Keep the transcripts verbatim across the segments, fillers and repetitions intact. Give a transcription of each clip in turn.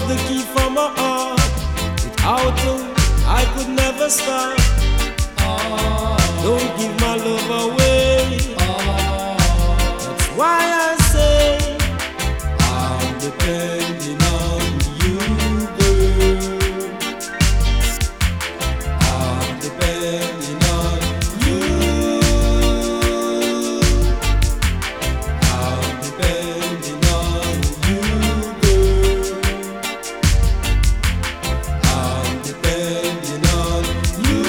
the key for my heart. Without you, I could never start. Don't give my love away. That's why I say I'm depending on you, girl. I'm depending on you. I'm depending on you, girl. I'm depending on you.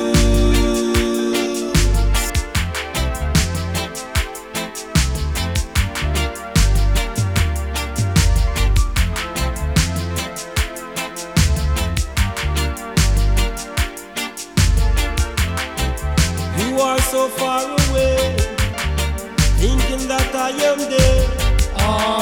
You are so far away, thinking that I am there.